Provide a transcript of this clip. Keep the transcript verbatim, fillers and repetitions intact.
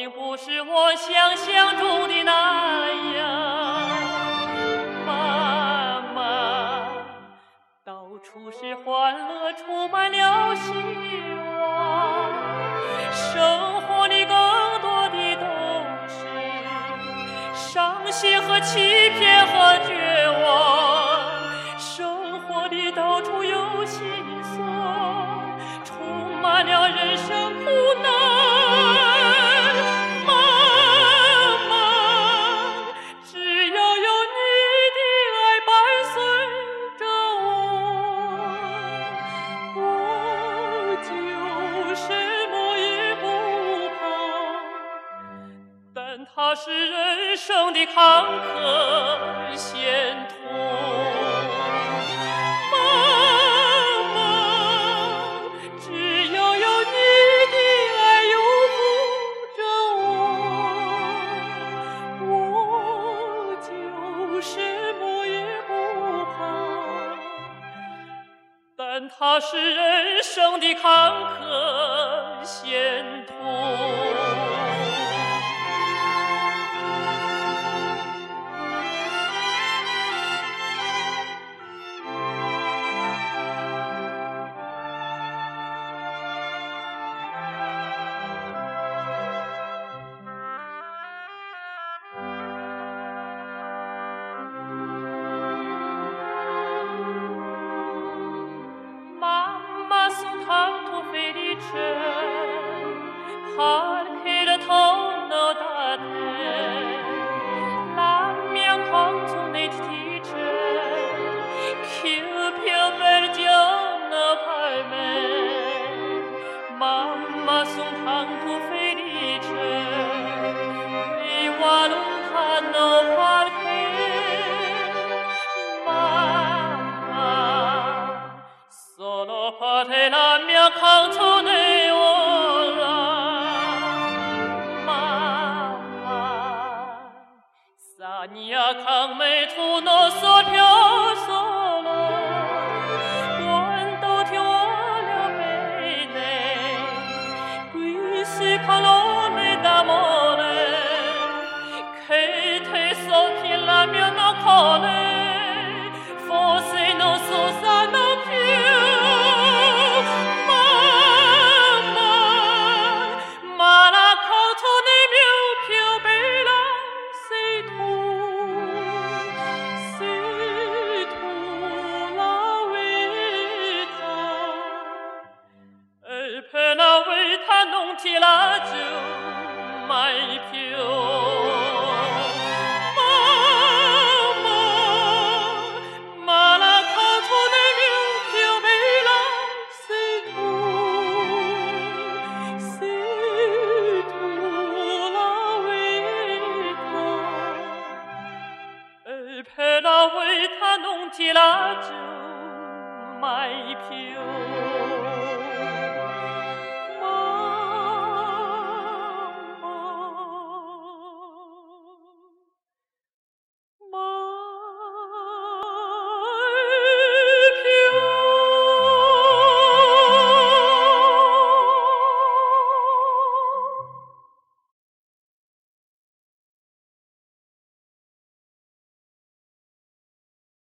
并不是我想象中的那样。妈妈，到处是欢乐，充满了希望。生活里更多的都是伤心和欺骗和绝望。生活里到处有心酸，充满了人生苦难。它是人生的坎坷险途。妈妈，只要有你的爱拥护着我，我就什么也不怕。但它是人生的坎坷险途。Parche tonno da te, la mia canzone ti dice che più bel giorno per me. Mamma, son tanto felice, vivo lontano perché mamma, solo per te la mia canzone Sagna con me tu non so più solo quando ti voglio bene queste parole d'amore che te sotto la mia cuore forse non so sanno più mamma ma la canzone mia più bella sei tu. Pena vita non ti lascio mai più. Mamma, ma la canzone mia più bella sei tu, sei tu la vita. E per la vita non ti lascio mai più.